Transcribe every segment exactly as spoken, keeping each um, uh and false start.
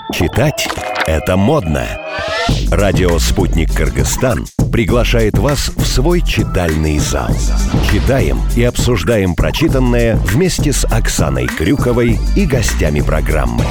Читать – это модно. Радио «Спутник Кыргызстан» приглашает вас в свой читальный зал. Читаем и обсуждаем прочитанное вместе с Оксаной Крюковой и гостями программы.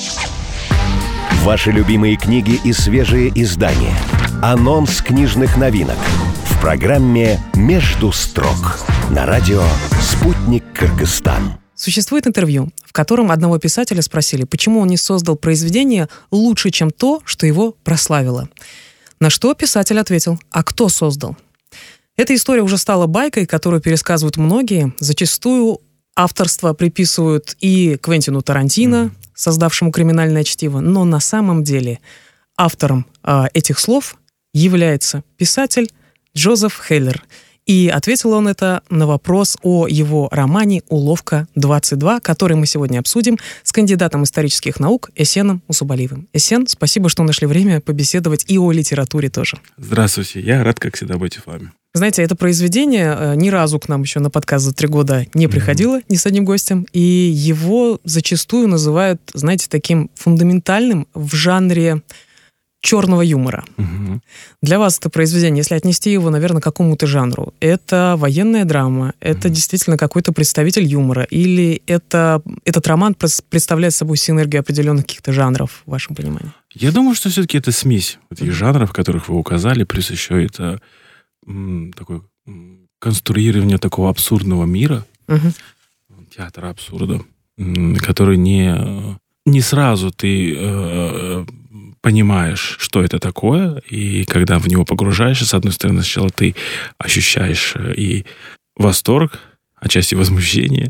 Ваши любимые книги и свежие издания. Анонс книжных новинок в программе «Между строк» на радио «Спутник Кыргызстан». Существует интервью, в котором одного писателя спросили, почему он не создал произведение лучше, чем то, что его прославило. На что писатель ответил: а кто создал? Эта история уже стала байкой, которую пересказывают многие. Зачастую авторство приписывают и Квентину Тарантино, создавшему «Криминальное чтиво», но на самом деле автором э, этих слов является писатель Джозеф Хеллер. И ответил он это на вопрос о его романе «Уловка-двадцать два», который мы сегодня обсудим с кандидатом исторических наук Эсеном Усубалиевым. Эсен, спасибо, что нашли время побеседовать и о литературе тоже. Здравствуйте, я рад, как всегда, быть с вами. Знаете, это произведение ни разу к нам еще на подкаст за три года не приходило, mm-hmm. ни с одним гостем, и его зачастую называют, знаете, таким фундаментальным в жанре черного юмора. Угу. Для вас это произведение, если отнести его, наверное, к какому-то жанру, это военная драма, это угу. действительно какой-то представитель юмора, или это, этот роман представляет собой синергию определенных каких-то жанров, в вашем понимании? Я думаю, что все-таки это смесь этих жанров, которых вы указали, плюс еще это м, такое м, конструирование такого абсурдного мира, угу. театра абсурда, м, который не, не сразу ты э, понимаешь, что это такое, и когда в него погружаешься, с одной стороны, сначала ты ощущаешь и восторг, отчасти возмущение,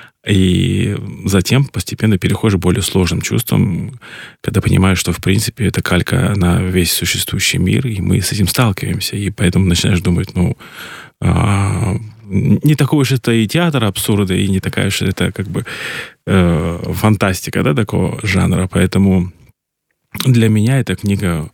и затем постепенно переходишь к более сложным чувствам, когда понимаешь, что, в принципе, это калька на весь существующий мир, и мы с этим сталкиваемся, и поэтому начинаешь думать, ну, а, не такой уж это и театр абсурда, и не такая уж это как бы э, фантастика, да, такого жанра, поэтому для меня эта книга,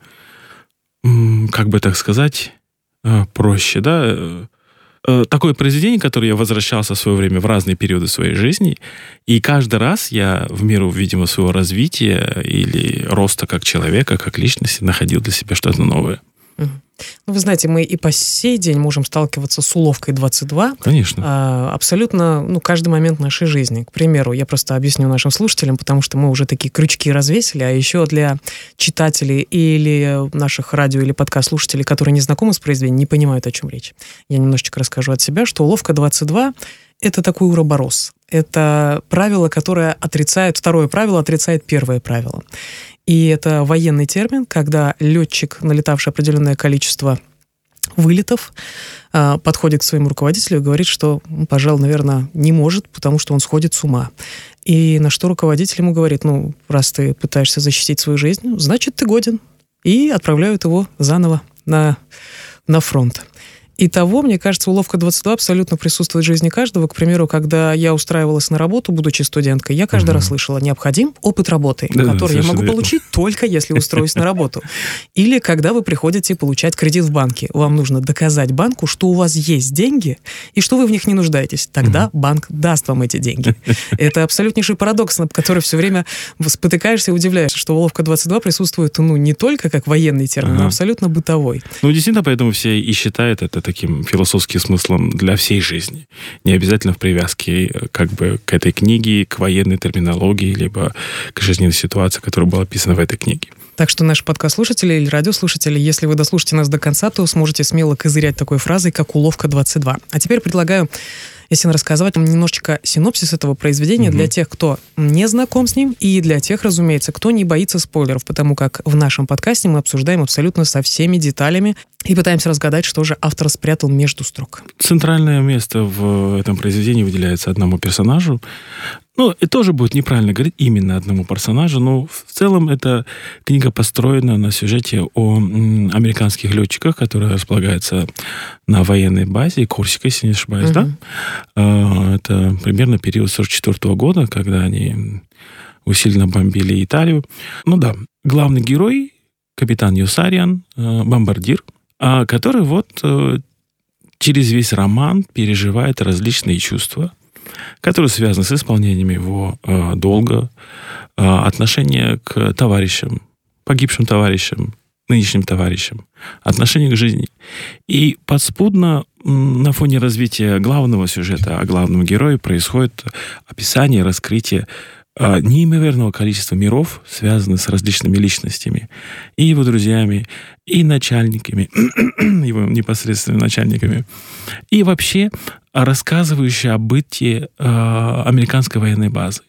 как бы так сказать, проще, да. Такое произведение, которое я возвращался в свое время в разные периоды своей жизни, и каждый раз я в меру, видимо, своего развития или роста как человека, как личности, находил для себя что-то новое. Ну, вы знаете, мы и по сей день можем сталкиваться с уловкой-двадцать два. Конечно. А, абсолютно, ну, каждый момент нашей жизни. К примеру, я просто объясню нашим слушателям, потому что мы уже такие крючки развесили, а еще для читателей или наших радио- или подкаст-слушателей, которые не знакомы с произведением, не понимают, о чем речь. Я немножечко расскажу от себя, что уловка-двадцать два — это такой уроборос. Это правило, которое отрицает, второе правило отрицает первое правило. И это военный термин, когда летчик, налетавший определенное количество вылетов, подходит к своему руководителю и говорит, что, пожалуй, наверное, не может, потому что он сходит с ума. И на что руководитель ему говорит: ну, раз ты пытаешься защитить свою жизнь, значит, ты годен. И отправляют его заново на, на фронт. Итого, мне кажется, уловка-двадцать два абсолютно присутствует в жизни каждого. К примеру, когда я устраивалась на работу, будучи студенткой, я каждый угу. раз слышала: необходим опыт работы, да, который я могу верно. получить только если устроюсь на работу. Или когда вы приходите получать кредит в банке, вам нужно доказать банку, что у вас есть деньги и что вы в них не нуждаетесь. Тогда угу. банк даст вам эти деньги. Это абсолютнейший парадокс, над которым все время спотыкаешься и удивляешься, что уловка-двадцать два присутствует, ну, не только как военный термин, ага. но абсолютно бытовой. Ну, действительно, поэтому все и считают это таким философским смыслом для всей жизни. Не обязательно в привязке как бы к этой книге, к военной терминологии, либо к жизненной ситуации, которая была описана в этой книге. Так что наши подкаст-слушатели или радиослушатели, если вы дослушаете нас до конца, то сможете смело козырять такой фразой, как «уловка-двадцать два». А теперь предлагаю, Эсен, рассказывать вам немножечко синопсис этого произведения угу. для тех, кто не знаком с ним, и для тех, разумеется, кто не боится спойлеров, потому как в нашем подкасте мы обсуждаем абсолютно со всеми деталями и пытаемся разгадать, что же автор спрятал между строк. Центральное место в этом произведении выделяется одному персонажу. Ну, и тоже будет неправильно говорить именно одному персонажу, но в целом эта книга построена на сюжете о м, американских летчиках, которые располагаются на военной базе, Корсика, если не ошибаюсь, uh-huh. да? А, это примерно период сорок четвёртого года, когда они усиленно бомбили Италию. Ну да, главный герой, капитан Юсариан, бомбардир, который вот через весь роман переживает различные чувства. которые связаны с исполнением его э, долга, э, отношение к товарищам, погибшим товарищам, нынешним товарищам, отношение к жизни. И подспудно на фоне развития главного сюжета о главном герое происходит описание, раскрытие неимоверного количества миров, связанных с различными личностями, и его друзьями, и начальниками, его непосредственными начальниками, и вообще рассказывающие о бытии э, американской военной базы.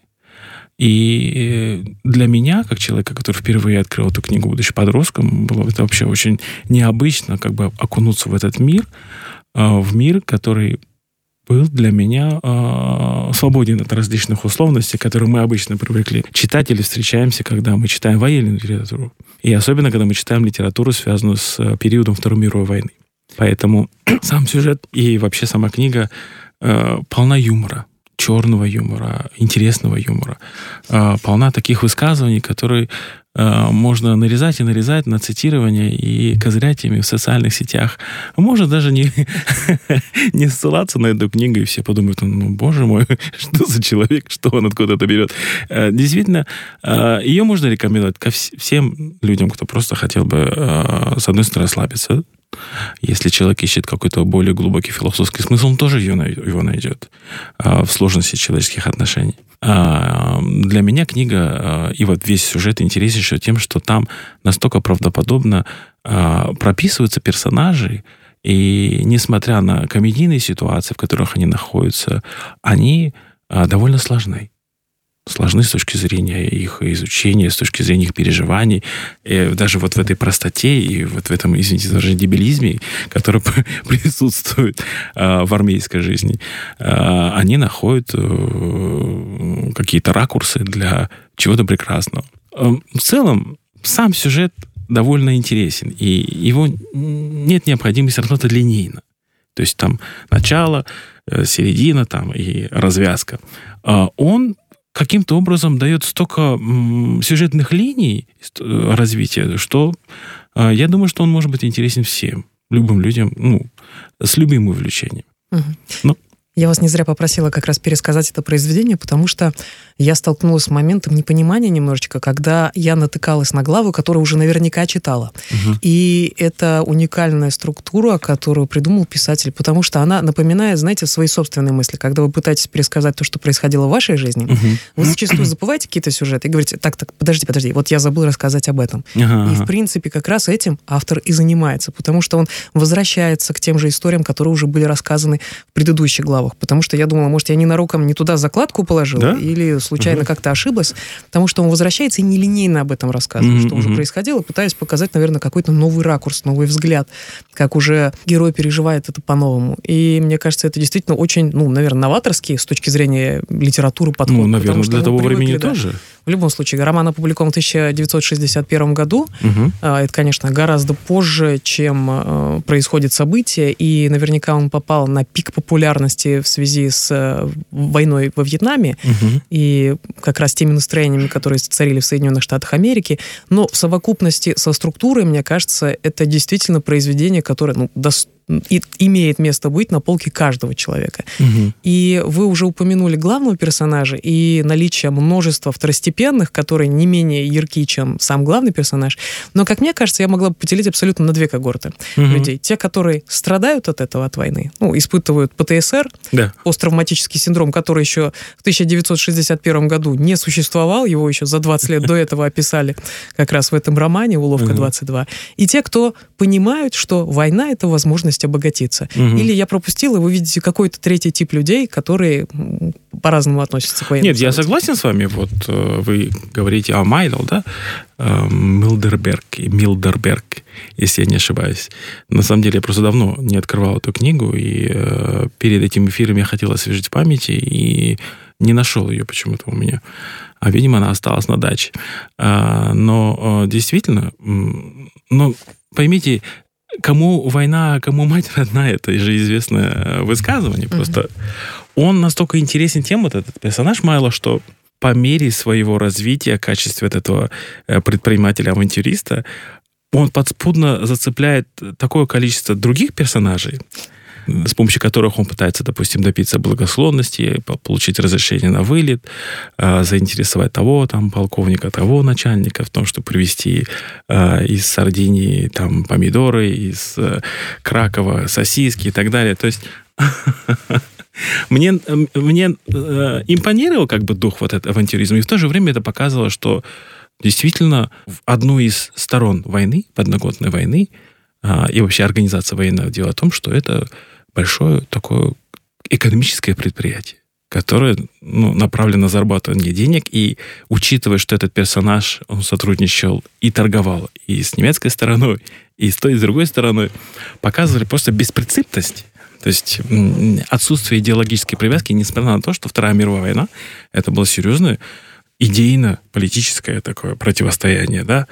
И для меня, как человека, который впервые открыл эту книгу, будучи подростком, было это вообще очень необычно, как бы окунуться в этот мир, э, в мир, который был для меня э, свободен от различных условностей, которые мы обычно привыкли читать или встречаемся, когда мы читаем военную литературу. И особенно, когда мы читаем литературу, связанную с периодом Второй мировой войны. Поэтому сам сюжет и вообще сама книга э, полна юмора, черного юмора, интересного юмора. Э, полна таких высказываний, которые э, можно нарезать и нарезать на цитирование и козырять ими в социальных сетях. Можно даже не, не ссылаться на эту книгу, и все подумают, ну, боже мой, что за человек, что он откуда-то берет. Э, действительно, э, ее можно рекомендовать ко вс- всем людям, кто просто хотел бы, э, с одной стороны, расслабиться. Если человек ищет какой-то более глубокий философский смысл, он тоже его, его найдет в сложности человеческих отношений. Для меня книга и вот весь сюжет интереснейший тем, что там настолько правдоподобно прописываются персонажи, и несмотря на комедийные ситуации, в которых они находятся, они довольно сложны. Сложны с точки зрения их изучения, с точки зрения их переживаний. И даже вот в этой простоте и вот в этом, извините за выражение, дебилизме, который присутствует э, в армейской жизни, э, они находят э, какие-то ракурсы для чего-то прекрасного. Э, в целом, сам сюжет довольно интересен, и его нет необходимости рассматривать линейно. То есть там начало, э, середина там, и развязка. Э, он каким-то образом дает столько м, сюжетных линий развития, что э, я думаю, что он может быть интересен всем, любым людям, ну, с любым увлечением. Угу. Но... Я вас не зря попросила как раз пересказать это произведение, потому что я столкнулась с моментом непонимания немножечко, когда я натыкалась на главу, которую уже наверняка читала. Угу. И это уникальная структура, которую придумал писатель, потому что она напоминает, знаете, свои собственные мысли. Когда вы пытаетесь пересказать то, что происходило в вашей жизни, угу. вы зачастую забываете какие-то сюжеты и говорите, так, так, подожди, подожди, вот я забыл рассказать об этом. Ага, и, в принципе, как раз этим автор и занимается, потому что он возвращается к тем же историям, которые уже были рассказаны в предыдущих главах. Потому что я думала, может, я ненароком не туда закладку положила, да? Или случайно uh-huh. как-то ошиблась, потому что он возвращается и нелинейно об этом рассказывает, uh-huh. что уже происходило, пытаясь показать, наверное, какой-то новый ракурс, новый взгляд, как уже герой переживает это по-новому. И мне кажется, это действительно очень, ну, наверное, новаторский с точки зрения литературы подход. Ну, наверное, для того привыкли, времени да. тоже. В любом случае, роман опубликован в тысяча девятьсот шестьдесят первом году. Uh-huh. Это, конечно, гораздо позже, чем происходят события, и наверняка он попал на пик популярности в связи с войной во Вьетнаме uh-huh. и как раз теми настроениями, которые царили в Соединенных Штатах Америки. Но в совокупности со структурой, мне кажется, это действительно произведение, которое, ну, достойно и имеет место быть на полке каждого человека. Угу. И вы уже упомянули главного персонажа и наличие множества второстепенных, которые не менее ярки, чем сам главный персонаж. Но, как мне кажется, я могла бы поделить абсолютно на две когорты угу. людей. Те, которые страдают от этого, от войны, ну, испытывают ПТСР, да. посттравматический синдром, который еще в тысяча девятьсот шестьдесят первом году не существовал, его еще за двадцать лет до этого описали как раз в этом романе «Уловка двадцать два». И те, кто понимают, что война — это возможность обогатиться. Угу. Или я пропустила, и вы видите какой-то третий тип людей, которые по-разному относятся к военным Нет, событиям. Я согласен с вами. Вот вы говорите о Майло, да? Милдерберг, Милдерберг, если я не ошибаюсь. На самом деле, я просто давно не открывал эту книгу, и э, перед этим эфиром я хотел освежить в памяти, и не нашел ее почему-то у меня. А, видимо, она осталась на даче. А, но действительно, ну, поймите, кому война, кому мать родная, это же известное высказывание. Uh-huh. Просто он настолько интересен тем, вот этот персонаж Майло, что по мере своего развития в качестве вот этого предпринимателя-авантюриста он подспудно зацепляет такое количество других персонажей, с помощью которых он пытается, допустим, добиться благосклонности, получить разрешение на вылет, заинтересовать того там полковника, того начальника в том, чтобы привезти из Сардинии там помидоры, из Кракова сосиски и так далее. То есть мне, мне импонировал как бы дух вот этого авантюризма, и в то же время это показывало, что действительно в одну из сторон войны, подноготной войны, и вообще организация военного дела о том, что это большое такое экономическое предприятие, которое ну, направлено на зарабатывание денег, и учитывая, что этот персонаж, он сотрудничал и торговал и с немецкой стороной, и с той, и с другой стороной, показывали просто беспринципность. То есть отсутствие идеологической привязки, несмотря на то, что Вторая мировая война, это было серьезное идейно-политическое такое противостояние, да,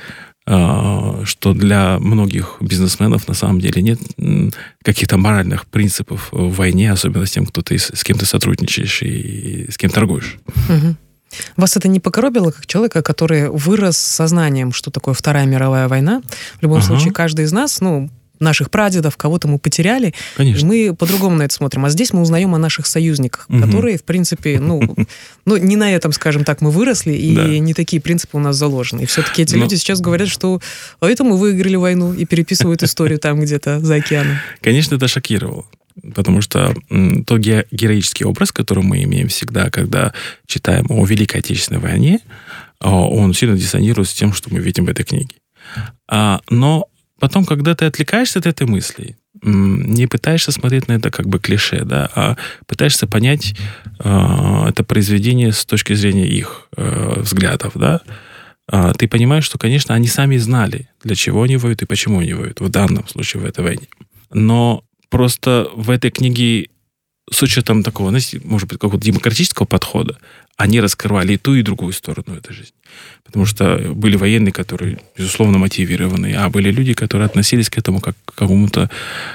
что для многих бизнесменов на самом деле нет каких-то моральных принципов в войне, особенно с тем, кто ты, с кем ты сотрудничаешь и с кем торгуешь. Угу. Вас это не покоробило, как человека, который вырос с сознанием, что такое Вторая мировая война? В любом ага. случае, каждый из нас, ну, наших прадедов, кого-то мы потеряли, Конечно. И мы по-другому на это смотрим. А здесь мы узнаем о наших союзниках, угу. которые, в принципе, ну, ну, не на этом, скажем так, мы выросли, и да. не такие принципы у нас заложены. И все-таки эти Но... люди сейчас говорят, что а это мы выиграли войну, и переписывают историю там где-то за океаном. Конечно, это шокировало. Потому что м, тот ге- героический образ, который мы имеем всегда, когда читаем о Великой Отечественной войне, он сильно диссонирует с тем, что мы видим в этой книге. А, но потом, когда ты отвлекаешься от этой мысли, не пытаешься смотреть на это как бы клише, да, а пытаешься понять э, это произведение с точки зрения их э, взглядов, да, э, ты понимаешь, что, конечно, они сами знали, для чего они воюют и почему они воюют, в данном случае в этой войне. Но просто в этой книге, с учетом такого, знаете, может быть, какого-то демократического подхода, они раскрывали и ту, и другую сторону этой жизни. Потому что были военные, которые, безусловно, мотивированы, а были люди, которые относились к этому как к какому-то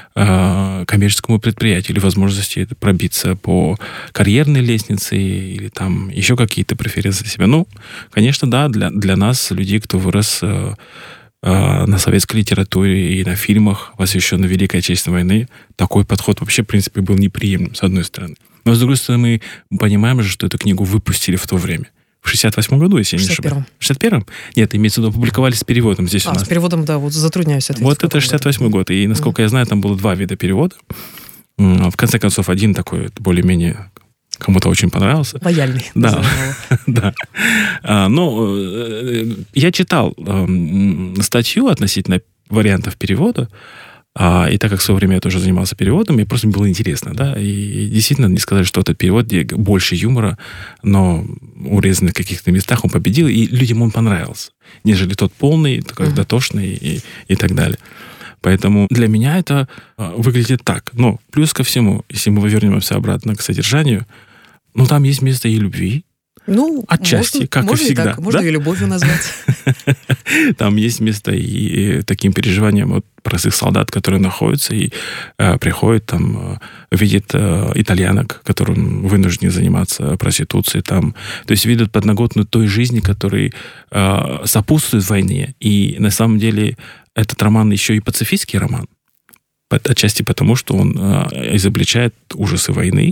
э, коммерческому предприятию или возможности пробиться по карьерной лестнице или там еще какие-то преференции себя. Ну, конечно, да, для, для нас, людей, кто вырос э, э, на советской литературе и на фильмах, посвященных Великой Отечественной войне, такой подход вообще, в принципе, был неприемлем, с одной стороны. Но, с другой стороны, мы понимаем же, что эту книгу выпустили в то время. В шестьдесят восьмом году, если я не ошибаюсь. В шестьдесят первом? Нет, имеется в виду, опубликовали с переводом. Здесь а, у нас... с переводом, да, вот затрудняюсь ответить. Вот это шестьдесят восьмой год. И, насколько mm. я знаю, там было два вида перевода. В конце концов, один такой более-менее кому-то очень понравился. Лояльный. Да. да. А, но я читал статью относительно вариантов перевода. А, и так как в свое время я тоже занимался переводом, мне просто было интересно, да, и действительно не сказать, что этот перевод, где больше юмора, но урезанный в каких-то местах он победил, и людям он понравился, нежели тот полный, такой mm-hmm. дотошный и, и так далее. Поэтому для меня это а, выглядит так. Но плюс ко всему, если мы вернемся обратно к содержанию, ну, там есть место и любви, ну, отчасти, можно, как можно и всегда. Так, можно да? и любовью назвать. Там есть место и таким переживаниям от простых солдат, которые находятся и э, приходят, там, э, видят э, итальянок, которым вынуждены заниматься проституцией. Там. То есть видят подноготную той жизни, которая э, сопутствует войне. И на самом деле этот роман еще и пацифистский роман. Отчасти потому, что он э, изобличает ужасы войны,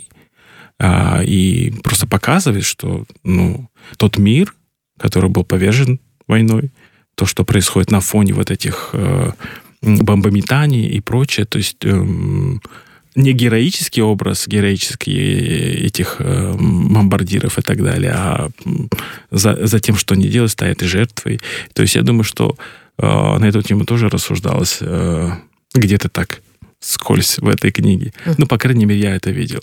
и просто показывает, что ну, тот мир, который был повержен войной, то, что происходит на фоне вот этих э, бомбометаний и прочее, то есть э, не героический образ, героические этих э, бомбардиров и так далее, а за, за тем, что они делают, стоят и жертвой. То есть я думаю, что э, на эту тему тоже рассуждалось э, где-то так скользь в этой книге. Ну, по крайней мере, я это видел.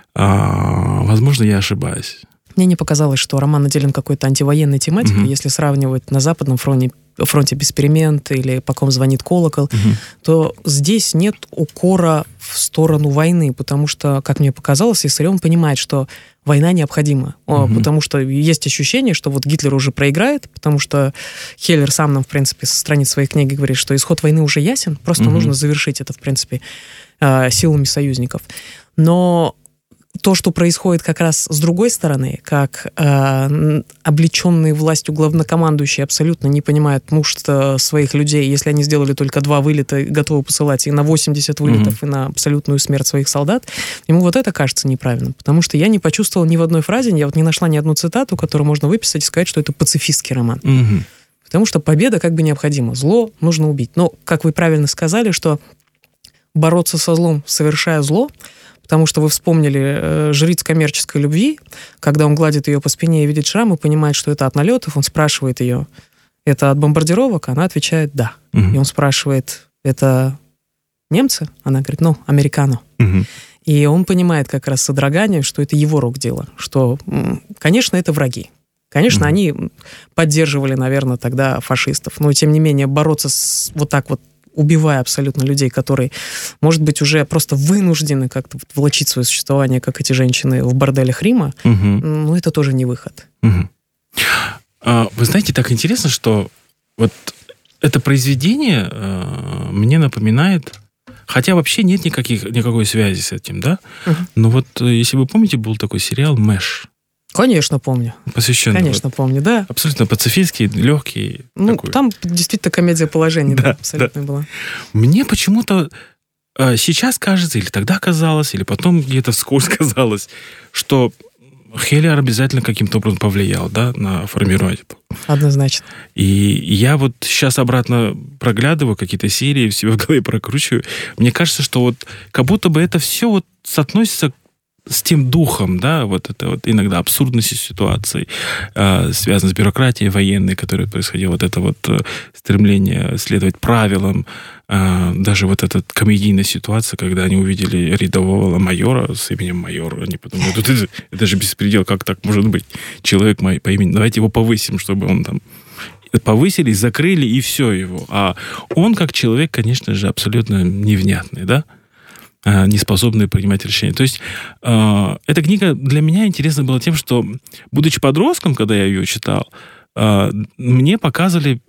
А, возможно, я ошибаюсь. Мне не показалось, что роман наделен какой-то антивоенной тематикой, угу. если сравнивать на Западном фронте, фронте «Без перемен» или «По ком звонит колокол», угу. то здесь нет укора в сторону войны, потому что, как мне показалось, Виссарион понимает, что война необходима, угу. потому что есть ощущение, что вот Гитлер уже проиграет, потому что Хеллер сам нам, в принципе, со страниц своей книги говорит, что исход войны уже ясен, просто угу. нужно завершить это, в принципе, силами союзников. Но то, что происходит как раз с другой стороны, как э, облеченные властью главнокомандующие абсолютно не понимают мужества своих людей, если они сделали только два вылета, готовы посылать и на восемьдесят вылетов, mm-hmm. и на абсолютную смерть своих солдат, ему вот это кажется неправильным. Потому что я не почувствовал ни в одной фразе, я вот не нашла ни одну цитату, которую можно выписать и сказать, что это пацифистский роман. Mm-hmm. Потому что победа как бы необходима. Зло нужно убить. Но, как вы правильно сказали, что бороться со злом, совершая зло, потому что вы вспомнили э, жриц коммерческой любви, когда он гладит ее по спине и видит шрам, и понимает, что это от налетов, он спрашивает ее, это от бомбардировок? Она отвечает, да. Угу. И он спрашивает, это немцы? Она говорит, ну, американо. Угу. И он понимает как раз с содроганием, что это его рук дело, что, конечно, это враги. Конечно, угу. они поддерживали, наверное, тогда фашистов, но, тем не менее, бороться с, вот так вот, убивая абсолютно людей, которые, может быть, уже просто вынуждены как-то влачить свое существование, как эти женщины в борделях Рима, угу. ну, это тоже не выход. Угу. А, вы знаете, так интересно, что вот это произведение э, мне напоминает, хотя вообще нет никаких, никакой связи с этим, да? Угу. Но вот, если вы помните, был такой сериал «Мэш». Конечно, помню. Посвященный. Конечно, вот, помню, да. Абсолютно пацифистский, легкий. Ну, такой. Там действительно комедия положений да, да, абсолютно да. была. Мне почему-то э, сейчас кажется, или тогда казалось, или потом где-то вскользь казалось, что Хелиар обязательно каким-то образом повлиял, да, на формирование. Однозначно. И я вот сейчас обратно проглядываю какие-то серии, в себе в голове прокручиваю. Мне кажется, что вот как будто бы это все вот соотносится с тем духом, да, вот это вот иногда абсурдности ситуации, э, связано с бюрократией военной, которая происходила, вот это вот э, стремление следовать правилам, э, даже вот эта комедийная ситуация, когда они увидели рядового майора с именем майор, они подумали, это, это же беспредел, как так может быть? Человек мой по имени, давайте его повысим, чтобы он там... Повысили, закрыли, и все его. А он, как человек, конечно же, абсолютно невнятный, да? Не способные принимать решения. То есть э, эта книга для меня интересна была тем, что, будучи подростком, когда я ее читал, э, мне показывали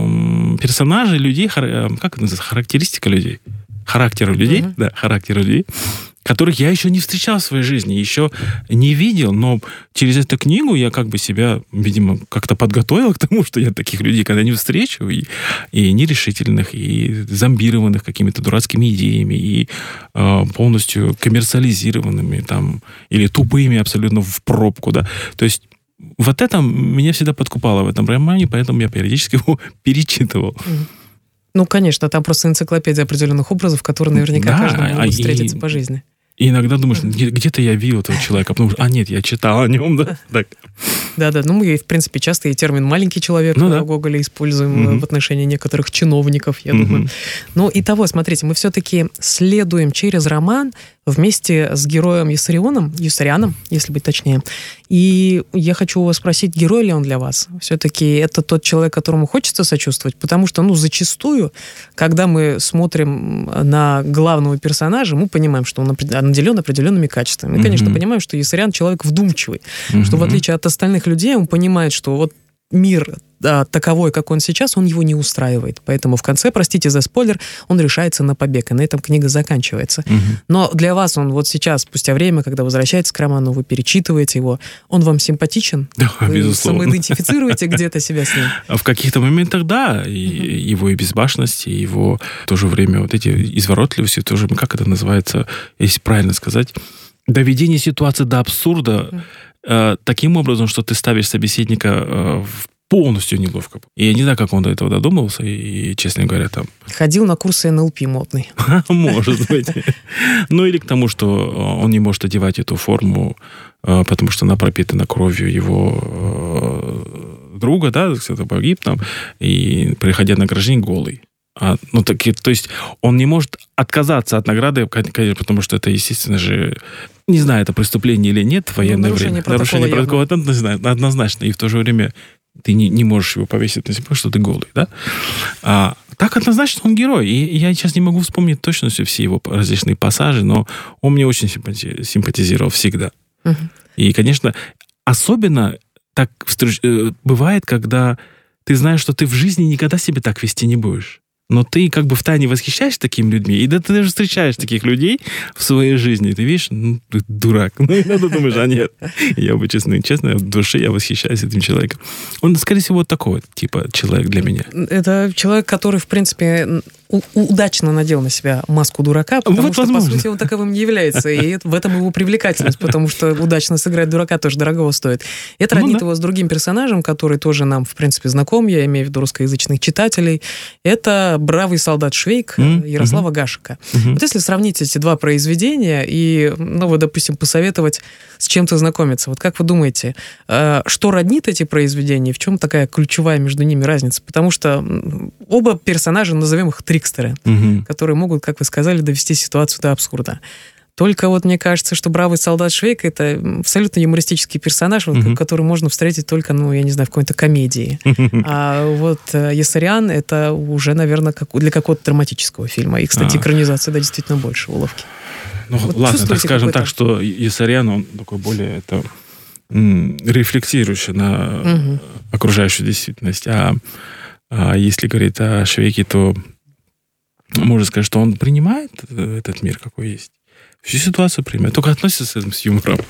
э, персонажи людей, хар, как это называется, характеристика людей, характера людей, mm-hmm. да, характера людей, которых я еще не встречал в своей жизни, еще не видел, но через эту книгу я как бы себя, видимо, как-то подготовил к тому, что я таких людей когда-нибудь встречу, и, и нерешительных, и зомбированных какими-то дурацкими идеями, и э, полностью коммерциализированными, там, или тупыми абсолютно в пробку, да. То есть вот это меня всегда подкупало в этом романе, поэтому я периодически его перечитывал. Ну, конечно, там просто энциклопедия определенных образов, которые наверняка да, каждому могут встретиться и... по жизни. И иногда думаешь, где-то я видел этого человека, потому что, а нет, я читал о нем, да? Так. Да-да, ну мы, в принципе, часто и термин «маленький человек» ну, да. Гоголя используем угу. в отношении некоторых чиновников, я угу. думаю. Ну, и того, смотрите, мы все-таки следуем через роман вместе с героем Виссарионом, Виссарианом, если быть точнее. И я хочу у вас спросить, герой ли он для вас? Все-таки это тот человек, которому хочется сочувствовать, потому что, ну, зачастую, когда мы смотрим на главного персонажа, мы понимаем, что он наделен определенными качествами. Мы, конечно, mm-hmm. понимаем, что Виссариан человек вдумчивый, mm-hmm. что в отличие от остальных людей он понимает, что вот мир да, таковой, как он сейчас, он его не устраивает. Поэтому в конце, простите за спойлер, он решается на побег, и на этом книга заканчивается. Угу. Но для вас он вот сейчас, спустя время, когда возвращается к роману, вы перечитываете его, он вам симпатичен? Да, вы безусловно. Самоидентифицируете где-то себя с ним? В каких-то моментах, да. И угу. его и безбашенность, и его в то же время вот эти изворотливости, тоже, как это называется, если правильно сказать, доведение ситуации до абсурда, угу. э, таким образом, что ты ставишь собеседника э, в полностью неловко. И я не знаю, как он до этого додумался, и, честно говоря, там... Ходил на курсы эн эл пи модный. Может быть. Ну, или к тому, что он не может одевать эту форму, потому что она пропитана кровью его друга, да, кто-то погиб там, и, приходя на награждение, голый. А, ну, так, то есть он не может отказаться от награды, конечно, потому что это, естественно же, не знаю, это преступление или нет в военное ну, время. Нарушение протокола, это однозначно. И в то же время ты не, не можешь его повесить на себя, потому что ты голый, да? А, так однозначно он герой. И я сейчас не могу вспомнить точно все его различные пассажи, но он мне очень симпати- симпатизировал всегда. Uh-huh. И, конечно, особенно так бывает, когда ты знаешь, что ты в жизни никогда себя так вести не будешь. но ты как бы втайне восхищаешься такими людьми, и да ты даже встречаешь таких людей в своей жизни, и ты видишь, ну, ты дурак. Ну, и надо думаешь, а нет. Я бы, честно, честно, в душе я восхищаюсь этим человеком. Он, скорее всего, вот такой, типа, человек для меня. Это человек, который, в принципе, у- удачно надел на себя маску дурака, потому Вот что, возможно. по сути, он таковым не является, и это- в этом его привлекательность, потому что удачно сыграть дурака тоже дорого стоит. Это Ну роднит да. его с другим персонажем, который тоже нам, в принципе, знаком, я имею в виду русскоязычных читателей. Это бравый солдат Швейк М, Ярослава Гашека. Мгм. Вот если сравнить эти два произведения и, ну, вот, допустим, посоветовать с чем-то знакомиться, вот как вы думаете, э, что роднит эти произведения, в чем такая ключевая между ними разница? Потому что м, оба персонажа, назовем их трикстеры, Мгм. которые могут, как вы сказали, довести ситуацию до абсурда. Только вот мне кажется, что бравый солдат Швейк — это абсолютно юмористический персонаж, вот, Мгм. который можно встретить только, ну, я не знаю, в какой-то комедии. А вот э, Есарян — это уже, наверное, как, для какого-то драматического фильма. И, кстати, А. экранизация, да, действительно больше уловки. Ну, Вот ладно, так чувствуете скажем какой-то- так, что Есарян, он такой более это, м, рефлексирующий на Мгм. окружающую действительность. А, а если говорить о Швейке, то можно сказать, что он принимает э, этот мир, какой есть. Всю ситуацию принимает, только относится с этим с юмором.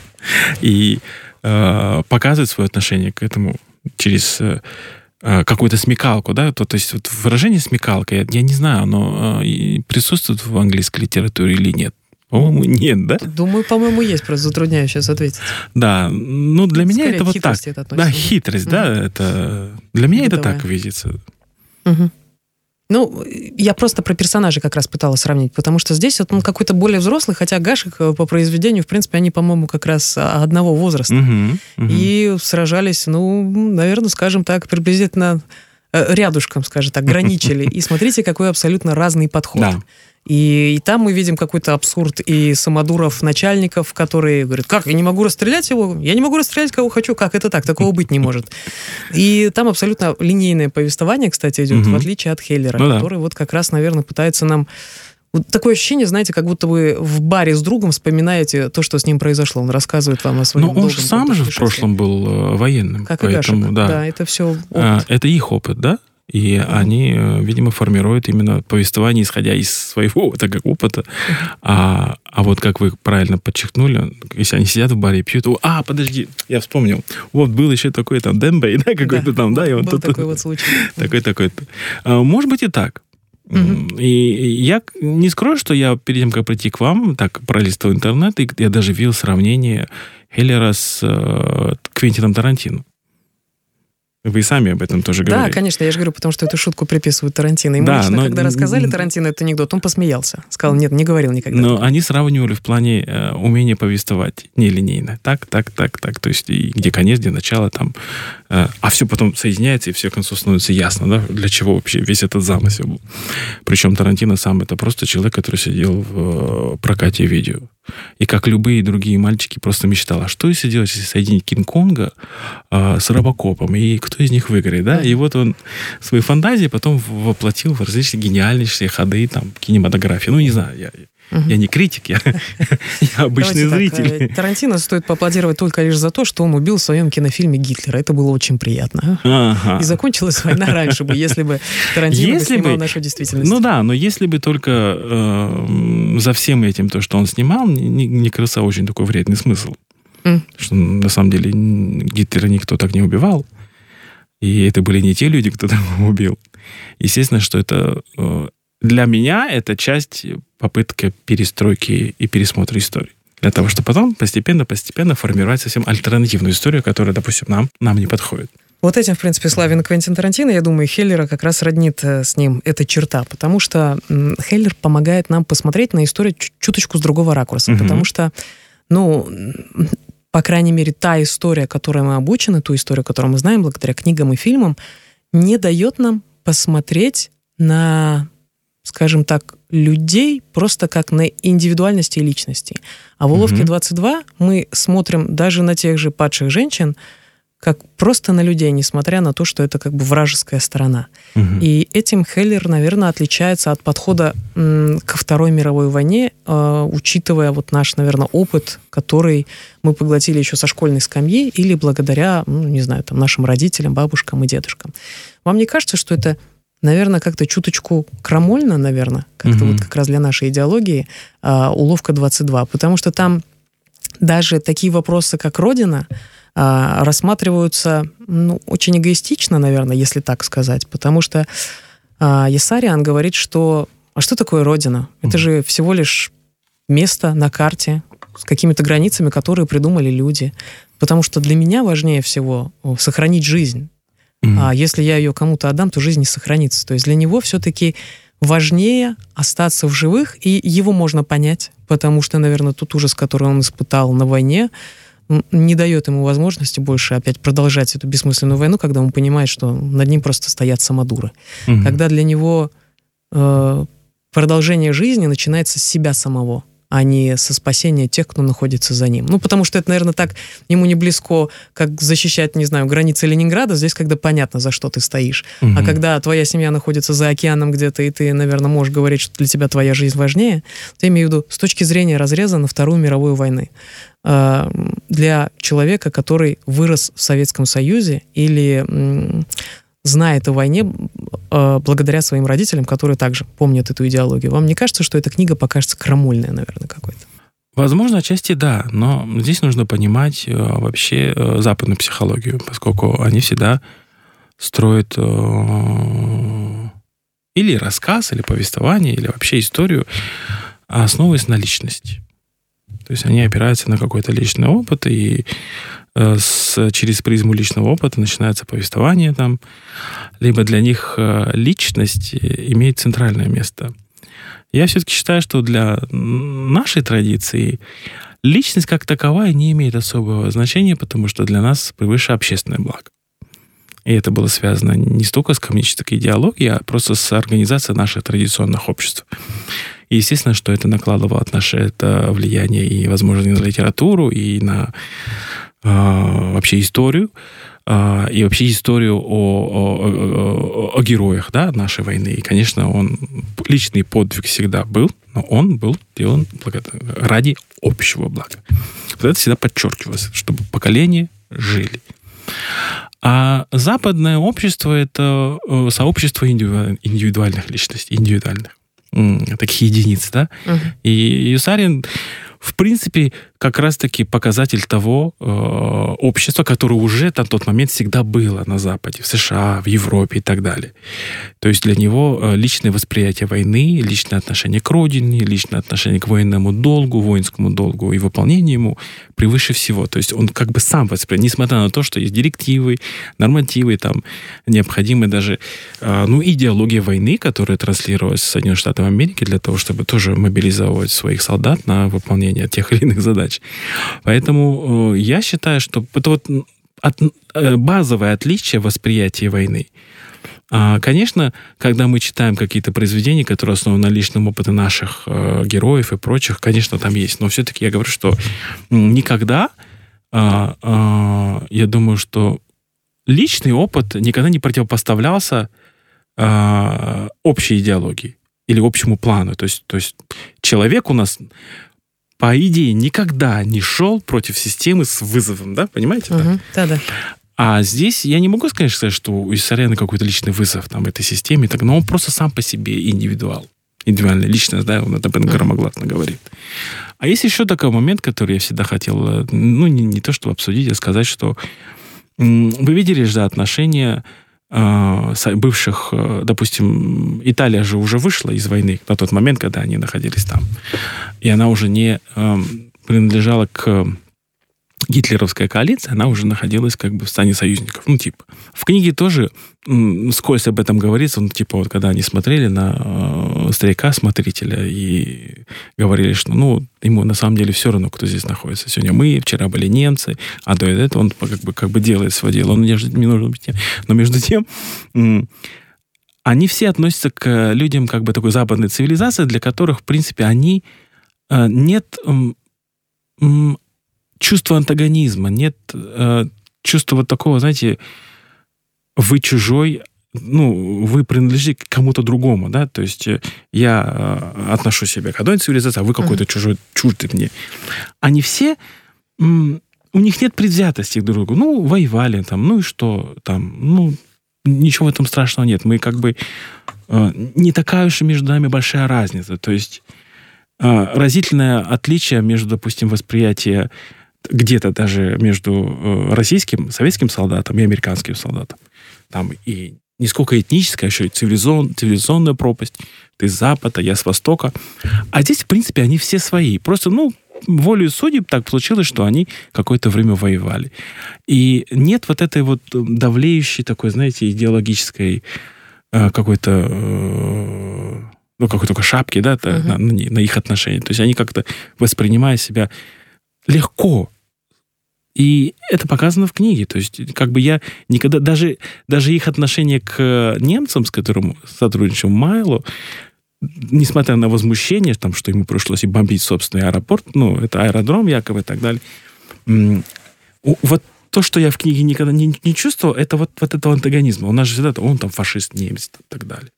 И э, показывает свое отношение к этому через э, э, какую-то смекалку, да, то, то есть вот выражение смекалка, я, я не знаю, оно э, и присутствует в английской литературе или нет. По-моему, нет, да? Думаю, по-моему, есть, просто затрудняюсь сейчас ответить. Да, ну для меня Скорее это к вот так. хитрости это относится. Да, хитрость, да, это для меня это Бытовая. так видится. Мгм. Ну, я просто про персонажей как раз пыталась сравнить, потому что здесь вот он какой-то более взрослый, хотя Гашек э, по произведению, в принципе, они, по-моему, как раз а, одного возраста. Мгм, мгм. И сражались, ну, наверное, скажем так, приблизительно э, рядышком, скажем так, граничили. И смотрите, какой абсолютно разный подход. Да. И, и там мы видим какой-то абсурд и самодуров начальников, которые говорят, как, я не могу расстрелять его? Я не могу расстрелять, кого хочу. Как это так? Такого быть не может. И там абсолютно линейное повествование, кстати, идет, Мгм. в отличие от Хеллера, Ну да. который вот как раз, наверное, пытается нам... Вот такое ощущение, знаете, как будто вы в баре с другом вспоминаете то, что с ним произошло. Он рассказывает вам о своем Но он долгом же сам же в путешествии. прошлом был э, военным. Как и поэтому, Гашек. да. Да, это все... А, это их опыт, да? И они, э, видимо, формируют именно повествование, исходя из своего опыта, как опыта. А, а вот как вы правильно подчеркнули, если они сидят в баре и пьют, о, а, подожди, я вспомнил, вот был еще такой там Дембей, да, какой-то там, да, и он был тут... такой вот случай. Такой-такой. А, Может быть и так. Мгм. И я не скрою, что я перед тем, как прийти к вам, так пролистывал интернет, и я даже видел сравнение Хеллера с э, Квентином Тарантино. Вы сами об этом тоже Да, говорили. конечно, я же говорю, потому что эту шутку приписывают Тарантино. Ему Да, лично, но- когда рассказали Тарантино этот анекдот, он посмеялся. Сказал, нет, не говорил никогда. Но они сравнивали в плане э, умения повествовать нелинейно. Так, так, так, так. То есть и где конец, где начало там. Э, а все потом соединяется, и все к концу становится ясно, да, для чего вообще весь этот замысел был. Причем Тарантино сам это просто человек, который сидел в э, прокате видео. И как любые другие мальчики просто мечтал, а что если делать, если соединить Кинг-Конга э, с Робокопом, и кто из них выиграет, да? И вот он свои фантазии потом воплотил в различные гениальнейшие ходы там кинематографии. Ну, не знаю, я, Мгм. я не критик, я, я обычный Давайте так, зритель. э, Тарантино стоит поаплодировать только лишь за то, что он убил в своем кинофильме Гитлера. Это было очень приятно. Ага. И закончилась война раньше бы, если бы Тарантино бы Если снимал бы- нашу действительность. Ну да, но если бы только э, за всем этим, то, что он снимал, не, не крылся очень такой вредный смысл. М. Что на самом деле н- Гитлера никто так не убивал. И это были не те люди, кто там его убил. Естественно, что это э, для меня это часть попытки перестройки и пересмотра истории. Для того, чтобы потом постепенно-постепенно формировать совсем альтернативную историю, которая, допустим, нам, нам не подходит. Вот этим, в принципе, славен Квентин Тарантино. Я думаю, Хеллера как раз роднит э, с ним эта черта, потому что м, Хеллер помогает нам посмотреть на историю чуть- чуточку с другого ракурса, Мгм. потому что, ну, м, по крайней мере, та история, которой мы обучены, ту историю, которую мы знаем благодаря книгам и фильмам, не дает нам посмотреть на, скажем так, людей просто как на индивидуальности и личности. А в «Уловке Мгм. двадцать два» мы смотрим даже на тех же падших женщин, как просто на людей, несмотря на то, что это как бы вражеская сторона. Мгм. И этим Хеллер, наверное, отличается от подхода м, ко Второй мировой войне, э, учитывая вот наш, наверное, опыт, который мы поглотили еще со школьной скамьи или благодаря, ну, не знаю, там, нашим родителям, бабушкам и дедушкам. Вам не кажется, что это наверное, как-то чуточку крамольно, наверное, как-то mm-hmm. вот как раз для нашей идеологии а, уловка двадцать два, потому что там даже такие вопросы, как Родина, а, рассматриваются ну, очень эгоистично, наверное, если так сказать, потому что а, Есариан говорит, что а что такое Родина? Mm-hmm. Это же всего лишь место на карте с какими-то границами, которые придумали люди. Потому что для меня важнее всего сохранить жизнь. Mm-hmm. А если я ее кому-то отдам, то жизнь не сохранится. То есть для него все-таки важнее остаться в живых, и его можно понять, потому что, наверное, тот ужас, который он испытал на войне, не дает ему возможности больше опять продолжать эту бессмысленную войну, когда он понимает, что над ним просто стоят самодуры. Mm-hmm. Когда для него э, продолжение жизни начинается с себя самого, а не со спасения тех, кто находится за ним. Ну, потому что это, наверное, так ему не близко, как защищать, не знаю, границы Ленинграда. Здесь, когда понятно, за что ты стоишь. Угу. А когда твоя семья находится за океаном где-то, и ты, наверное, можешь говорить, что для тебя твоя жизнь важнее, то я имею в виду с точки зрения разреза на Вторую мировую войну. Для человека, который вырос в Советском Союзе или знает о войне благодаря своим родителям, которые также помнят эту идеологию. Вам не кажется, что эта книга покажется крамольная, наверное, какой-то? Возможно, отчасти да, но здесь нужно понимать вообще западную психологию, поскольку они всегда строят или рассказ, или повествование, или вообще историю, основываясь на личности. То есть они опираются на какой-то личный опыт, и с, через призму личного опыта начинается повествование там, либо для них личность имеет центральное место. Я все-таки считаю, что для нашей традиции личность как таковая не имеет особого значения, потому что для нас превыше общественное благо. И это было связано не столько с коммунистической идеологией, а просто с организацией наших традиционных обществ. И естественно, что это накладывало наше это влияние и, возможно, и на литературу, и на э, вообще историю, э, и вообще историю о, о, о, о героях, да, нашей войны. И, конечно, он личный подвиг всегда был, но он был сделан ради общего блага. Вот это всегда подчеркивалось, чтобы поколения жили. А западное общество — это сообщество индивидуальных личностей, индивидуальных. Таких единиц, да? Uh-huh. И Есариан, в принципе, как раз-таки показатель того э, общества, которое уже на тот момент всегда было на Западе, в США, в Европе и так далее. То есть для него э, личное восприятие войны, личное отношение к родине, личное отношение к военному долгу, воинскому долгу и выполнению ему превыше всего. То есть он как бы сам воспринимает, несмотря на то, что есть директивы, нормативы, там, необходимые даже, э, ну, идеология войны, которая транслировалась в Соединенных Штатах Америки для того, чтобы тоже мобилизовать своих солдат на выполнение тех или иных задач. Поэтому э, я считаю, что это вот от, э, базовое отличие восприятия войны. А, конечно, когда мы читаем какие-то произведения, которые основаны на личном опыте наших э, героев и прочих, конечно, там есть. Но все-таки я говорю, что никогда, э, э, я думаю, что личный опыт никогда не противопоставлялся э, общей идеологии или общему плану. То есть, то есть человек у нас, по идее, никогда не шел против системы с вызовом, да? Понимаете? Угу, да-да. А здесь я не могу сказать, что у Есариана какой-то личный вызов там, этой системе, так, но он просто сам по себе индивидуал. Индивидуальная личность, да, он это громогласно говорит. А есть еще такой момент, который я всегда хотел, ну, не, не то чтобы обсудить, а сказать, что вы видели же, да, отношения бывших, допустим, Италия же уже вышла из войны на тот момент, когда они находились там. И она уже не э, принадлежала к гитлеровской коалиции, она уже находилась как бы в стане союзников. Ну, типа. В книге тоже м, скользь об этом говорится, ну, типа, вот когда они смотрели на э, старика-смотрителя и говорили, что, ну, ему на самом деле все равно, кто здесь находится. Сегодня мы, вчера были немцы, а до этого он как бы, как бы делает свое дело. Он не нужно быть. Но между тем, м, они все относятся к людям как бы такой западной цивилизации, для которых, в принципе, они э, нет м, м, чувства антагонизма, нет э, чувства вот такого, знаете, вы чужой, ну, вы принадлежите к кому-то другому, да, то есть я э, отношу себя к одной цивилизации, а вы какой-то uh-huh. чужой, чуждый мне. Они все, м, у них нет предвзятости друг к другу. Ну, воевали там, ну и что там, ну, ничего в этом страшного нет. Мы как бы... Э, не такая уж и между нами большая разница. То есть э, разительное отличие между, допустим, восприятием где-то даже между э, российским, советским солдатом и американским солдатом. Там и не сколько этническая, еще и цивилизон, цивилизационная пропасть. Ты с Запада, я с Востока. А здесь, в принципе, они все свои. Просто, ну, волею судеб так получилось, что они какое-то время воевали. И нет вот этой вот давлеющей такой, знаете, идеологической э, какой-то, э, ну, какой-то такой шапки, да, uh-huh. на, на их отношения. То есть они как-то воспринимают себя легко. И это показано в книге. То есть, как бы я никогда... Даже, даже их отношение к немцам, с которым сотрудничал Майло, несмотря на возмущение, там, что ему пришлось и бомбить собственный аэропорт, ну, это аэродром якобы и так далее, вот то, что я в книге никогда не, не чувствовал, это вот, вот этого антагонизма. У нас же всегда, он там фашист, немец и так далее.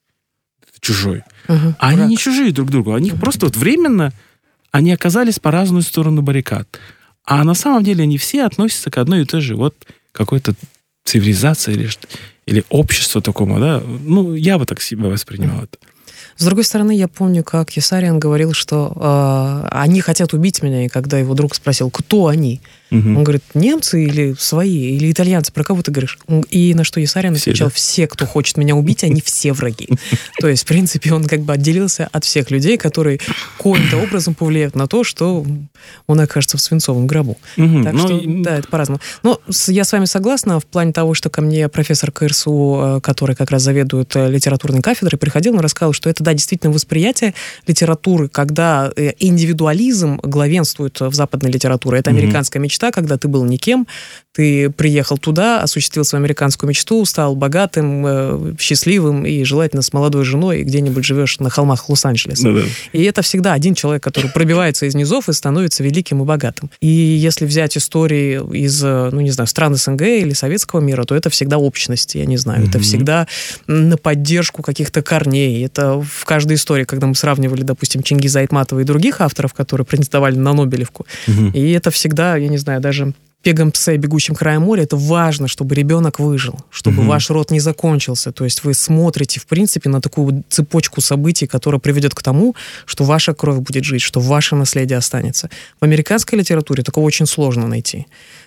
Чужой. Uh-huh, а они не чужие друг другу. Они uh-huh. просто вот временно они оказались по разную сторону баррикад. А на самом деле они все относятся к одной и той же вот какой-то цивилизации или, или обществу такому, да. Ну, я бы так себя воспринимал это. С другой стороны, я помню, как Есариан говорил, что э, они хотят убить меня, и когда его друг спросил, кто они, угу. он говорит, немцы или свои, или итальянцы, про кого ты говоришь? И на что Есариан отвечал, все, да? все, кто хочет меня убить, они все враги. То есть, в принципе, он как бы отделился от всех людей, которые каким-то образом повлияют на то, что он окажется в свинцовом гробу. Так что, да, это по-разному. Но я с вами согласна в плане того, что ко мне профессор КРСУ, который как раз заведует литературной кафедрой, приходил и рассказал, что это, да, действительно восприятие литературы, когда индивидуализм главенствует в западной литературе. Это американская мечта, когда ты был никем, ты приехал туда, осуществил свою американскую мечту, стал богатым, счастливым и желательно с молодой женой, и где-нибудь живешь на холмах Лос-Анджелеса. Да-да. И это всегда один человек, который пробивается из низов и становится великим и богатым. И если взять истории из, ну, не знаю, стран СНГ или советского мира, то это всегда общность, я не знаю. Mm-hmm. Это всегда на поддержку каких-то корней. Это в каждой истории, когда мы сравнивали, допустим, Чингиза Айтматова и других авторов, которые претендовали на Нобелевку. Mm-hmm. И это всегда, я не знаю, даже «Пегом пса и бегущим краем моря» это важно, чтобы ребенок выжил, чтобы mm-hmm. ваш род не закончился. То есть вы смотрите, в принципе, на такую цепочку событий, которая приведет к тому, что ваша кровь будет жить, что ваше наследие останется. В американской литературе такого очень сложно найти.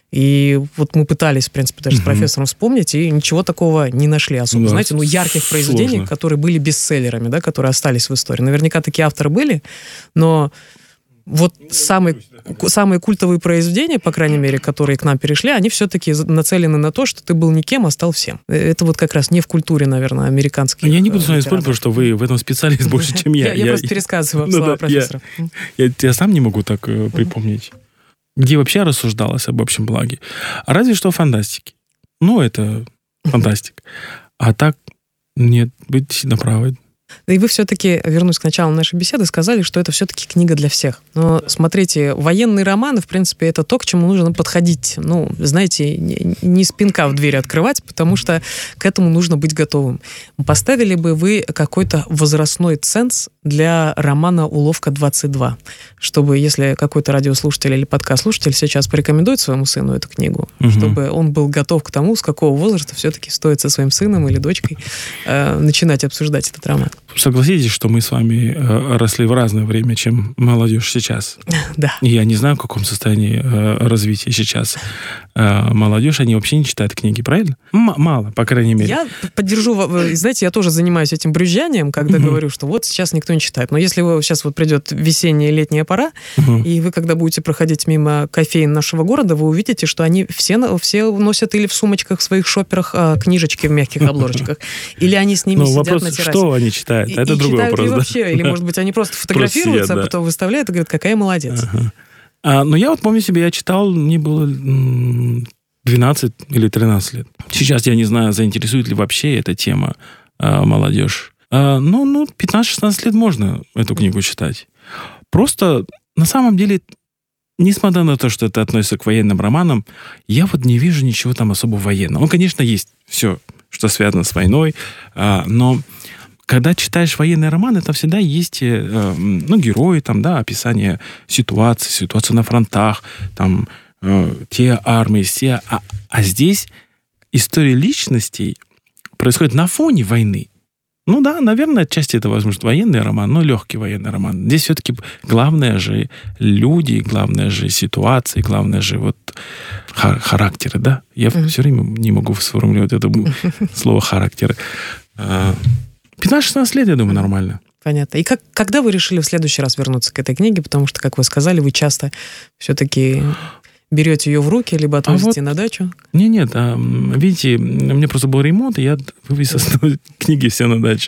И вот мы пытались, в принципе, даже mm-hmm. с профессором вспомнить, и ничего такого не нашли особо. Да, знаете, ну, ярких произведений, сложно. Которые были бестселлерами, да, которые остались в истории. Наверняка такие авторы были, но вот самые, самые культовые произведения, по крайней мере, которые к нам перешли, они все-таки нацелены на то, что ты был никем, а стал всем. Это вот как раз не в культуре, наверное, американских. Я не буду с вами спорить, потому что вы в этом специалист больше, чем я. Я просто пересказываю слова профессора. Я сам не могу так припомнить. Где вообще рассуждалось об общем благе. А разве что фантастики. Ну, это фантастика. А так, нет, быть действительно правы. И вы все-таки, вернусь к началу нашей беседы, сказали, что это все-таки книга для всех. Но смотрите, военные романы, в принципе, это то, к чему нужно подходить. Ну, знаете, не с пинка в дверь открывать, потому что к этому нужно быть готовым. Поставили бы вы какой-то возрастной ценз для романа «Уловка двадцать два», чтобы, если какой-то радиослушатель или подкаст-слушатель сейчас порекомендует своему сыну эту книгу, угу. чтобы он был готов к тому, с какого возраста все-таки стоит со своим сыном или дочкой э, начинать обсуждать этот роман. Согласитесь, что мы с вами э, росли в разное время, чем молодежь сейчас. Да. И я не знаю, в каком состоянии э, развития сейчас э, молодежь. Они вообще не читают книги, правильно? М- мало, по крайней мере. Я поддержу... Знаете, я тоже занимаюсь этим брюзжанием, когда mm-hmm. говорю, что вот сейчас никто не читает. Но если вы, сейчас вот придет весенняя и летняя пора, mm-hmm. и вы, когда будете проходить мимо кофеен нашего города, вы увидите, что они все, все носят или в сумочках, в своих шоперах э, книжечки в мягких обложечках, или они с ними Но сидят вопрос, на террасе. Что они читают? И, это и другой вопрос. Ли да? вообще, или, может быть, они просто фотографируются, просто я, да. а потом выставляют и говорят, какая молодец. Ага. А, но я вот помню себе, я читал, мне было двенадцать или тринадцать лет. Сейчас я не знаю, заинтересует ли вообще эта тема а, молодежь. А, ну, ну, пятнадцать-шестнадцать лет можно эту книгу читать. Просто, на самом деле, несмотря на то, что это относится к военным романам, я вот не вижу ничего там особо военного. Ну, конечно, есть все, что связано с войной, а, но когда читаешь военные романы, там всегда есть э, ну, герои, там, да, описание ситуации, ситуации на фронтах, там, э, те армии, те... А, а здесь история личностей происходит на фоне войны. Ну да, наверное, отчасти это, возможно, военный роман, но легкий военный роман. Здесь все-таки главное же люди, главное же ситуации, главное же вот характеры, да? Я mm-hmm. все время не могу сформулировать это слово характеры. пятнадцать-шестнадцать лет, я думаю, нормально. Понятно. И как, когда вы решили в следующий раз вернуться к этой книге? Потому что, как вы сказали, вы часто все-таки берете ее в руки, либо отвозите а вот, на дачу? Нет, нет. А, видите, у меня просто был ремонт, и я вывез основные книги все на дачу.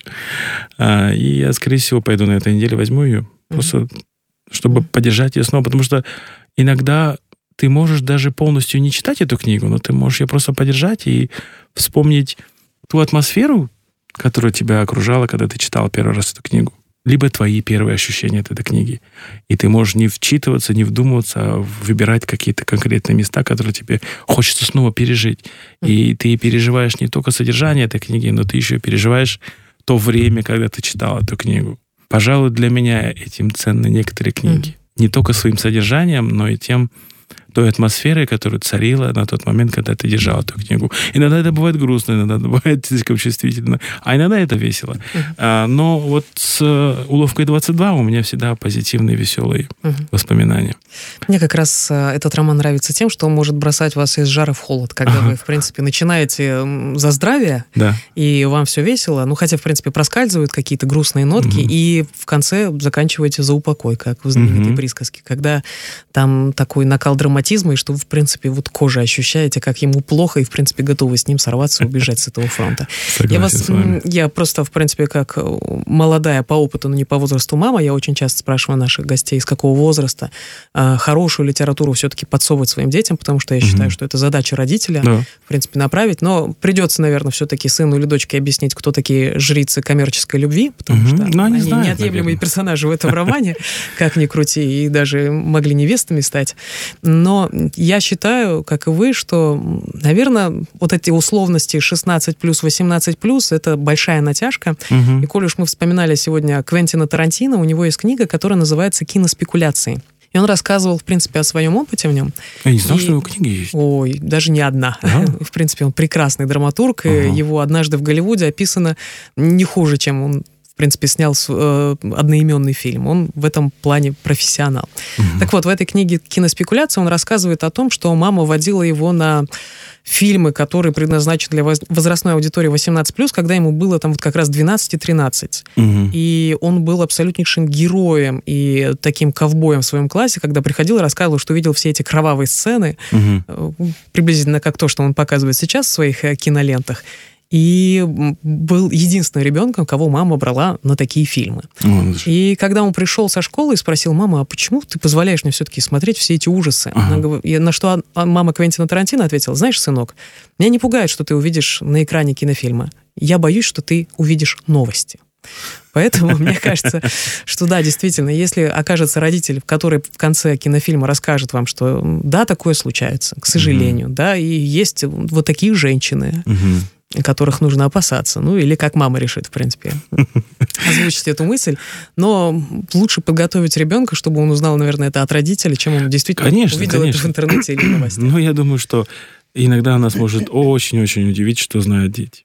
А, и я, скорее всего, пойду на этой неделе, возьму ее, mm-hmm. просто чтобы mm-hmm. поддержать ее снова. Потому что иногда ты можешь даже полностью не читать эту книгу, но ты можешь ее просто поддержать и вспомнить ту атмосферу, которая тебя окружала, когда ты читал первый раз эту книгу. Либо твои первые ощущения от этой книги. И ты можешь не вчитываться, не вдумываться, а выбирать какие-то конкретные места, которые тебе хочется снова пережить. Mm-hmm. И ты переживаешь не только содержание этой книги, но ты еще переживаешь то время, когда ты читал эту книгу. Пожалуй, для меня этим ценны некоторые книги. Mm-hmm. Не только своим содержанием, но и тем, той атмосферой, которая царила на тот момент, когда ты держал эту книгу. Иногда это бывает грустно, иногда это бывает слишком чувствительно, а иногда это весело. Uh-huh. А, но вот с «Уловкой двадцать два» у меня всегда позитивные, веселые uh-huh. воспоминания. Мне как раз этот роман нравится тем, что он может бросать вас из жара в холод, когда uh-huh. вы, в принципе, начинаете за здравие, да. и вам все весело, ну, хотя, в принципе, проскальзывают какие-то грустные нотки, uh-huh. и в конце заканчиваете за упокой, как в знаменитой uh-huh. присказке, когда там такой накал драматизма, и что вы, в принципе, вот кожей ощущаете, как ему плохо, и, в принципе, готовы с ним сорваться, убежать с этого фронта. Согласен я, вас, с вами. я просто, в принципе, как молодая по опыту, но не по возрасту мама, я очень часто спрашиваю наших гостей, с какого возраста э, хорошую литературу все-таки подсовывать своим детям, потому что я угу. считаю, что это задача родителя, да. в принципе, направить, но придется, наверное, все-таки сыну или дочке объяснить, кто такие жрицы коммерческой любви, потому угу. что но они, они знают, неотъемлемые наверное. персонажи в этом романе, как ни крути, и даже могли невестами стать. Но я считаю, как и вы, что, наверное, вот эти условности шестнадцать плюс, восемнадцать плюс, это большая натяжка. Угу. И коль уж мы вспоминали сегодня Квентина Тарантино, у него есть книга, которая называется «Киноспекуляции». И он рассказывал, в принципе, о своем опыте в нем. Я не знал, и... что у него книги есть. Ой, даже не одна. Ага. В принципе, он прекрасный драматург, ага. и его «Однажды в Голливуде» описано не хуже, чем он в принципе, снял э, одноименный фильм. Он в этом плане профессионал. Mm-hmm. Так вот, в этой книге «Киноспекуляция» он рассказывает о том, что мама водила его на фильмы, которые предназначены для возрастной аудитории восемнадцать плюс, когда ему было там вот как раз двенадцать-тринадцать. Mm-hmm. И он был абсолютнейшим героем и таким ковбоем в своем классе, когда приходил и рассказывал, что видел все эти кровавые сцены, mm-hmm. приблизительно как то, что он показывает сейчас в своих кинолентах. И был единственным ребенком, кого мама брала на такие фильмы. Mm-hmm. И когда он пришел со школы и спросил: мама, а почему ты позволяешь мне все-таки смотреть все эти ужасы? Uh-huh. Она говорит, на что мама Квентина Тарантино ответила: знаешь, сынок, меня не пугает, что ты увидишь на экране кинофильма. Я боюсь, что ты увидишь новости. Поэтому мне кажется, что да, действительно, если окажется родитель, который в конце кинофильма расскажет вам, что да, такое случается, к сожалению, uh-huh. да, и есть вот такие женщины, uh-huh. которых нужно опасаться. Ну, или как мама решит, в принципе, озвучить эту мысль. Но лучше подготовить ребенка, чтобы он узнал, наверное, это от родителей, чем он действительно конечно, увидел конечно. это в интернете или в новостях. Ну, я думаю, что иногда нас может очень-очень удивить, что знают дети.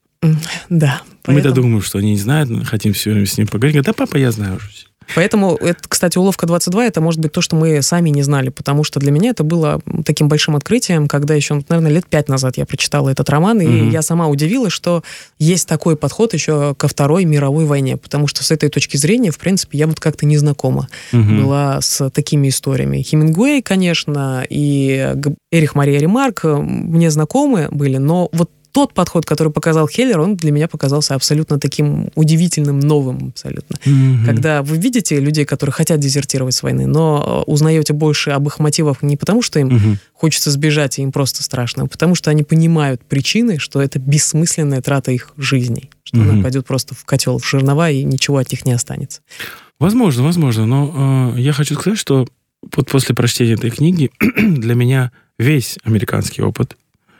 Да. Поэтому... Мы-то думаем, что они не знают, хотим все время с ним поговорить. Говорят: да, папа, я знаю уже все. Поэтому, это, кстати, «Уловка двадцать два» — это, может быть, то, что мы сами не знали, потому что для меня это было таким большим открытием, когда еще, наверное, лет пять назад я прочитала этот роман, и mm-hmm. я сама удивилась, что есть такой подход еще ко Второй мировой войне, потому что с этой точки зрения, в принципе, я вот как-то не знакома mm-hmm. была с такими историями. Хемингуэй, конечно, и Эрих Мария Ремарк мне знакомы были, но вот тот подход, который показал Хеллер, он для меня показался абсолютно таким удивительным, новым абсолютно. Mm-hmm. Когда вы видите людей, которые хотят дезертировать с войны, но узнаете больше об их мотивах не потому, что им mm-hmm. хочется сбежать, и им просто страшно, а потому что они понимают причины, что это бессмысленная трата их жизней, что mm-hmm. она пойдет просто в котел, в жернова, и ничего от них не останется. Возможно, возможно, но э, я хочу сказать, что вот после прочтения этой книги для меня весь американский опыт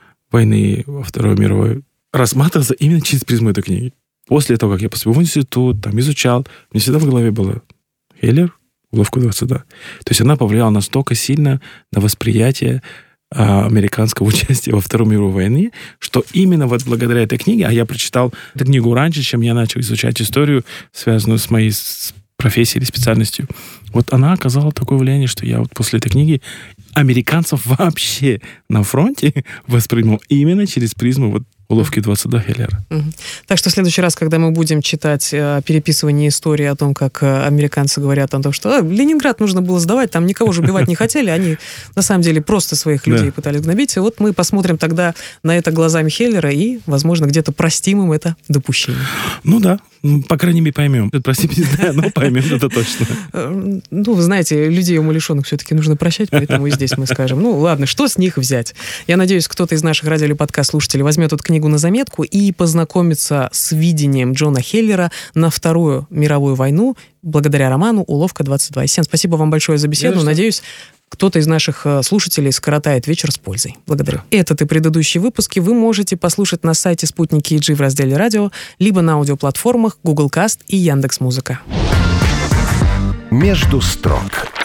войны во Второй мировой рассматривался именно через призму этой книги. После того, как я поступил в институт, там изучал, мне всегда в голове было Хеллер, «Уловка двадцать два». То есть она повлияла настолько сильно на восприятие а, американского участия во Второй мировой войне, что именно вот благодаря этой книге, а я прочитал эту книгу раньше, чем я начал изучать историю, связанную с моей профессией или специальностью, вот она оказала такое влияние, что я вот после этой книги американцев вообще на фронте воспринял именно через призму вот уловки двадцать два Хеллера. Угу. Так что в следующий раз, когда мы будем читать о переписывании истории, о том, как американцы говорят о том, что а, Ленинград нужно было сдавать, там никого же убивать не хотели, они на самом деле просто своих людей да. пытались гнобить. И вот мы посмотрим тогда на это глазами Хеллера и, возможно, где-то простим им это допущение. Ну да, по крайней мере, поймем. Простим, не знаю, но поймем, это точно. Ну, вы знаете, людей умалишенных все-таки нужно прощать, поэтому и здесь мы скажем, ну ладно, что с них взять? Я надеюсь, кто-то из наших радио- или подкаст-слушателей возьмет эту книгу на заметку и познакомиться с видением Джона Хеллера на Вторую мировую войну благодаря роману «Уловка двадцать два». Сен, спасибо вам большое за беседу. Надеюсь, кто-то из наших слушателей скоротает вечер с пользой. Благодарю. Этот и предыдущие выпуски вы можете послушать на сайте Спутник кей джи в разделе «Радио», либо на аудиоплатформах Google Cast и Яндекс.Музыка. «Между строк»